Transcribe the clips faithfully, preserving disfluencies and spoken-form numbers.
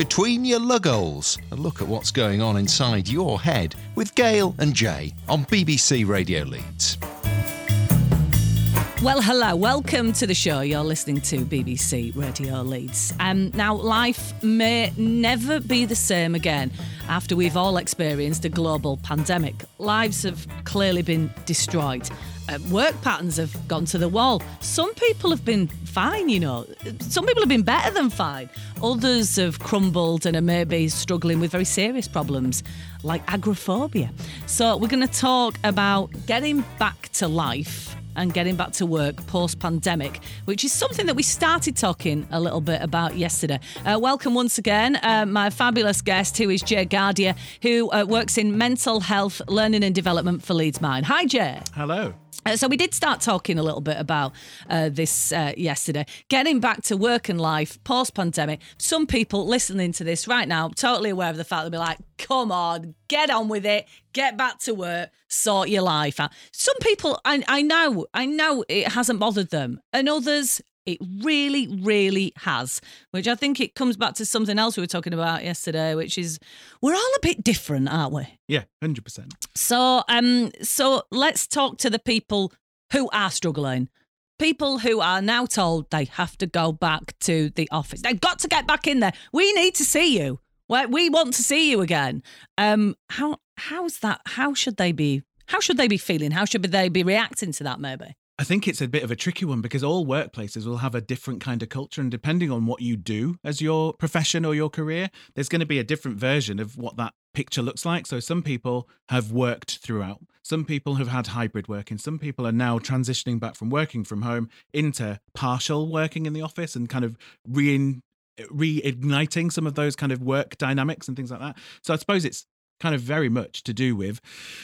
Between Your Luggoles, a look at what's going on inside your head with Gail and Jay on B B C Radio Leeds. Well, hello, welcome to the show. You're listening to B B C Radio Leeds. Um, now, life may never be the same again after we've all experienced a global pandemic. Lives have clearly been destroyed. Uh, work patterns have gone to the wall. Some people have been fine, you know. Some people have been better than fine. Others have crumbled and are maybe struggling with very serious problems like agoraphobia. So we're going to talk about getting back to life and getting back to work post-pandemic, which is something that we started talking a little bit about yesterday. Uh, welcome once again, uh, my fabulous guest, who is Jay Gardia, who uh, works in mental health, learning and development for Leeds Mind. Hi, Jay. Hello. Uh, so we did start talking a little bit about uh, this uh, yesterday. Getting back to work and life post-pandemic. Some people listening to this right now, totally aware of the fact they'll be like, come on, get on with it, get back to work, sort your life out. Some people, I, I know, I know it hasn't bothered them. And others, it really, really has, which I think it comes back to something else we were talking about yesterday, which is we're all a bit different, aren't we? Yeah, one hundred percent. So, um, so let's talk to the people who are struggling. People who are now told they have to go back to the office. They've got to get back in there. We need to see you. We want to see you again. Um, how how's that? How should they be? How should they be feeling? How should they be reacting to that? Maybe. I think it's a bit of a tricky one because all workplaces will have a different kind of culture, and depending on what you do as your profession or your career, there's going to be a different version of what that picture looks like. So some people have worked throughout. Some people have had hybrid working. Some people are now transitioning back from working from home into partial working in the office and kind of re reigniting some of those kind of work dynamics and things like that. So I suppose it's kind of very much to do with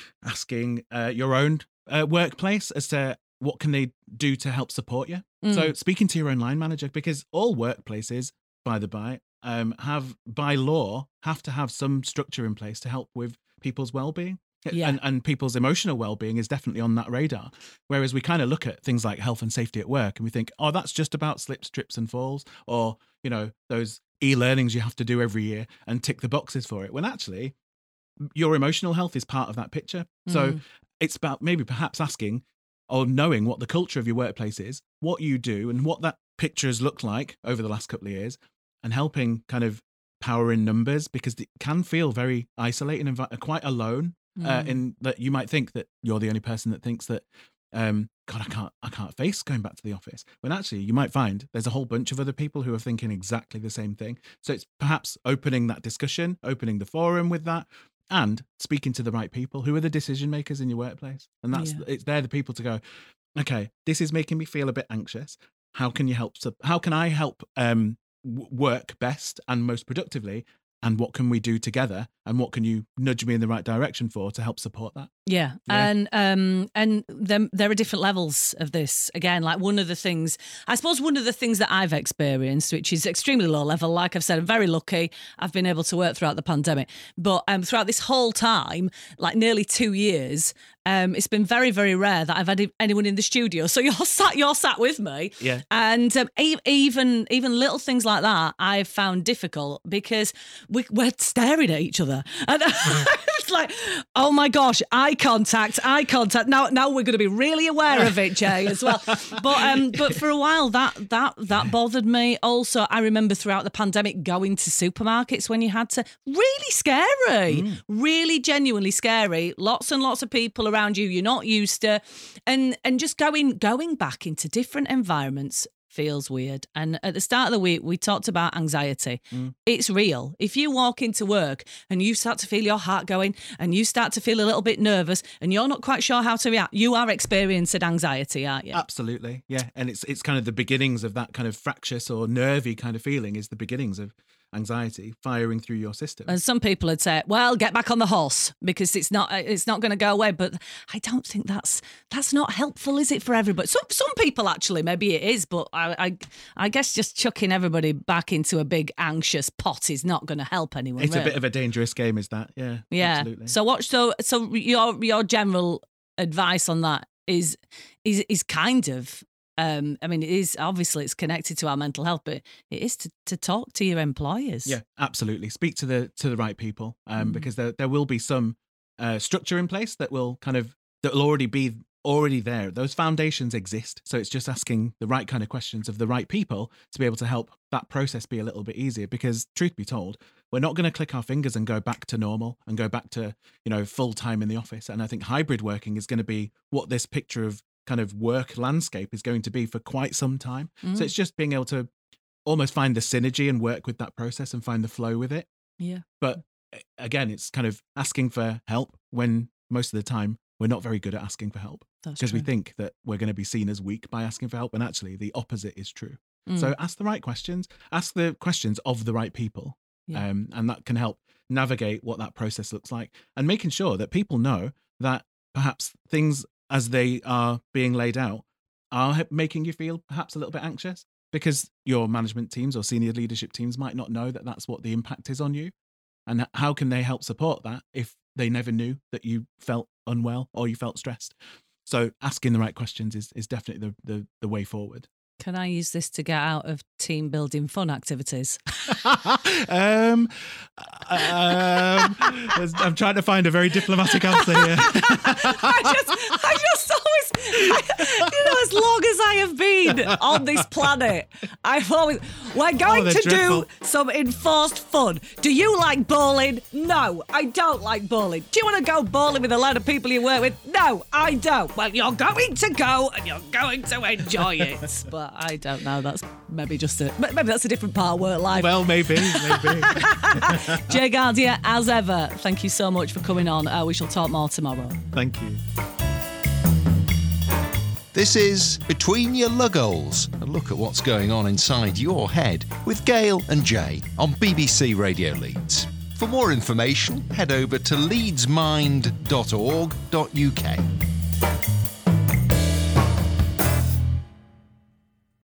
asking uh, your own uh, workplace as to what can they do to help support you? Mm. So speaking to your own line manager, because all workplaces, by the by, um, have by law have to have some structure in place to help with people's well-being. Yeah. And, and people's emotional well-being is definitely on that radar. Whereas we kind of look at things like health and safety at work and we think, oh, that's just about slips, trips and falls, or, you know, those e-learnings you have to do every year and tick the boxes for it. When actually your emotional health is part of that picture. Mm. So it's about maybe perhaps asking or knowing what the culture of your workplace is, what you do and what that picture has looked like over the last couple of years, and helping kind of power in numbers, because it can feel very isolating and quite alone. Mm. Uh, in that you might think that you're the only person that thinks that, um, God, I can't, I can't face going back to the office. When actually you might find there's a whole bunch of other people who are thinking exactly the same thing. So it's perhaps opening that discussion, opening the forum with that, and speaking to the right people who are the decision makers in your workplace. And that's, yeah. it's they're the people to go, okay, this is making me feel a bit anxious. How can you help? How can I help um, work best and most productively? And what can we do together? And what can you nudge me in the right direction for to help support that? Yeah, yeah. and um, and there, there are different levels of this. Again, like one of the things, I suppose one of the things that I've experienced, which is extremely low level, like I've said, I'm very lucky. I've been able to work throughout the pandemic. But um, throughout this whole time, like nearly two years, um, it's been very, very rare that I've had anyone in the studio. So you're sat, you're sat with me. Yeah. And um, even, even little things like that, I've found difficult because we, we're staring at each other. And it's like, oh my gosh, eye contact, eye contact. Now, now we're going to be really aware of it, Jay, as well. But um, but for a while, that that that bothered me. Also, I remember throughout the pandemic going to supermarkets when you had to. Really scary, mm. really genuinely scary. Lots and lots of people around you you're not used to, and and just going going back into different environments feels weird. And at the start of the week, we talked about anxiety. Mm. It's real. If you walk into work and you start to feel your heart going and you start to feel a little bit nervous and you're not quite sure how to react, you are experiencing anxiety, aren't you? Absolutely. Yeah. And it's it's kind of the beginnings of that kind of fractious or nervy kind of feeling is the beginnings of anxiety firing through your system. And some people would say, well, get back on the horse because it's not it's not going to go away. But I don't think that's that's not helpful, is it, for everybody? Some some people actually, maybe it is, but I I, I guess just chucking everybody back into a big anxious pot is not going to help anyone. It's really. a bit of a dangerous game, is that? Yeah. Yeah. Absolutely. So what so so your your general advice on that is is is kind of Um, I mean, it is obviously it's connected to our mental health, but it is to, to talk to your employers. Yeah, absolutely. Speak to the to the right people, um, Mm. because there there will be some uh, structure in place that will kind of that will already be already there. Those foundations exist, so it's just asking the right kind of questions of the right people to be able to help that process be a little bit easier. Because truth be told, we're not going to click our fingers and go back to normal and go back to, you know, full time in the office. And I think hybrid working is going to be what this picture of kind of work landscape is going to be for quite some time. Mm. So it's just being able to almost find the synergy and work with that process and find the flow with it. Yeah. But again, it's kind of asking for help when most of the time we're not very good at asking for help, That's because we true. think that we're going to be seen as weak by asking for help. And actually the opposite is true. Mm. So ask the right questions, ask the questions of the right people. Yeah. Um, and that can help navigate what that process looks like, and making sure that people know that perhaps things as they are being laid out are making you feel perhaps a little bit anxious, because your management teams or senior leadership teams might not know that that's what the impact is on you. And how can they help support that if they never knew that you felt unwell or you felt stressed? So asking the right questions is, is definitely the, the, the way forward. Can I use this to get out of team building fun activities? um, um, I'm trying to find a very diplomatic answer here. I just, I just always, I, you know, as long as I have been on this planet, I've always, we're going Oh, they're to dreadful. do some enforced fun. Do you like bowling? No, I don't like bowling. Do you want to go bowling with a lot of people you work with? No, I don't. Well, you're going to go and you're going to enjoy it. But I don't know. That's maybe just a, maybe that's a different part of work life. Well, maybe, maybe. Jay Gardier, as ever, thank you so much for coming on. Uh, we shall talk more tomorrow. Thank you. This is Between Your Lugholes, a look at what's going on inside your head with Gail and Jay on B B C Radio Leeds. For more information, head over to leedsmind dot org dot U K.